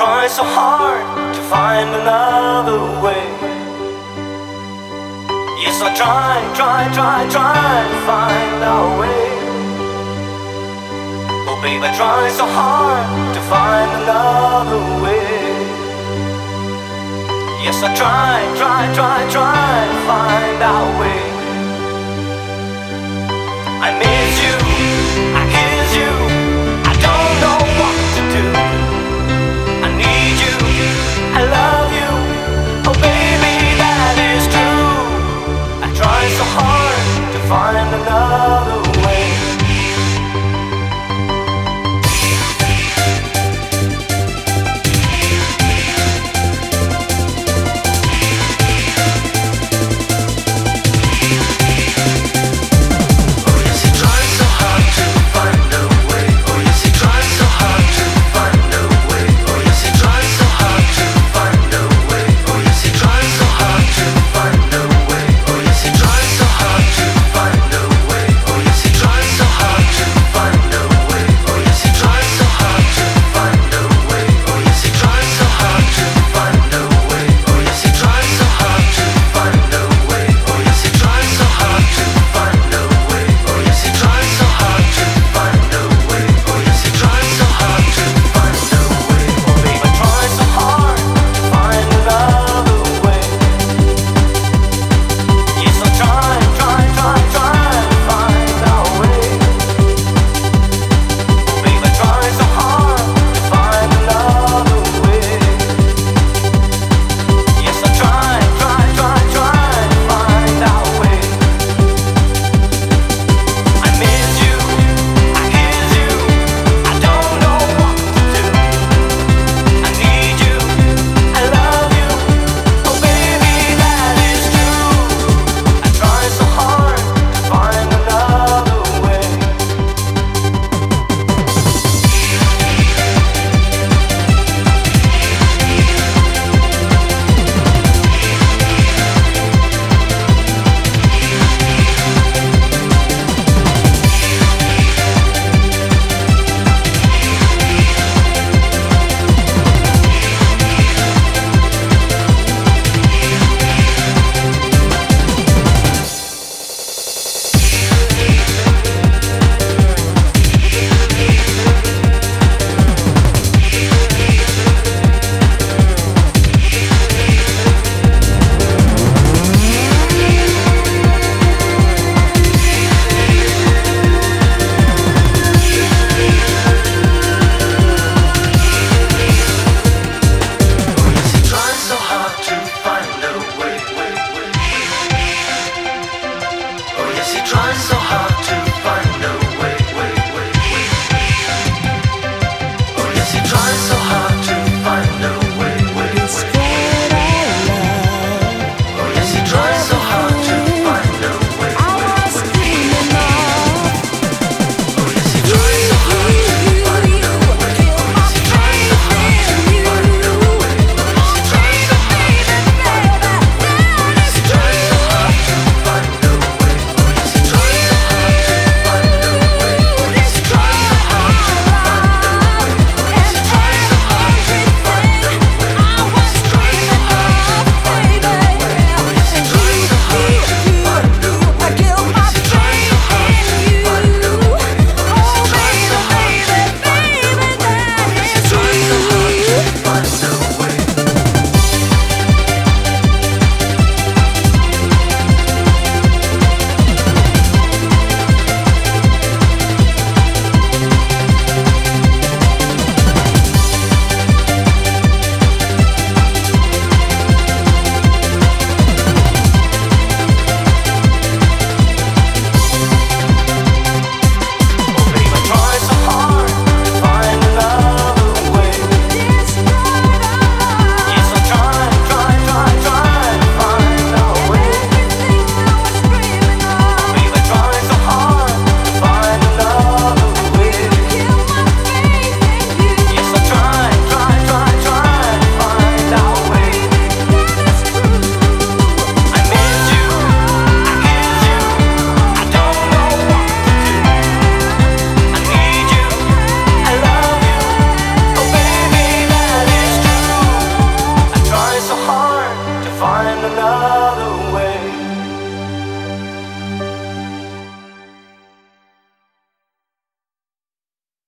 try so hard to find another way. Yes, I try to find our way. Oh babe, I try so hard to find another way. Yes, I try to find our way. I miss you, I kiss you, I don't know what to do. I need you, I love you, oh baby, that is true. I try so hard to find another way. Try so hard.